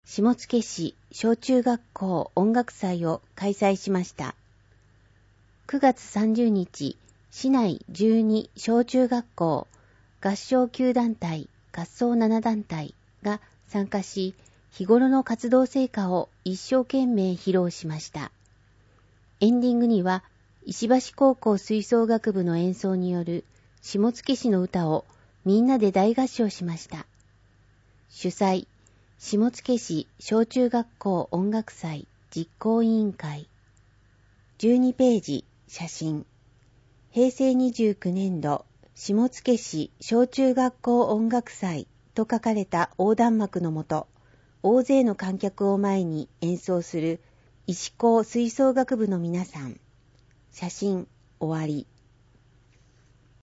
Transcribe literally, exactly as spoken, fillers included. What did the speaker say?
下野市小中学校音楽祭を開催しました。くがつさんじゅうにち、市内じゅうに小中学校合唱きゅう団体、合奏なな団体が参加し、日頃の活動成果を一生懸命披露しました。エンディングには、石橋高校吹奏楽部の演奏による下野市の歌をみんなで大合唱しました。主催、下野市小中学校音楽祭実行委員会。じゅうにページ、写真。へいせいにじゅうきゅうねんど、下野市小中学校音楽祭と書かれた横断幕のもと、大勢の観客を前に演奏する石高吹奏楽部の皆さん。写真終わり。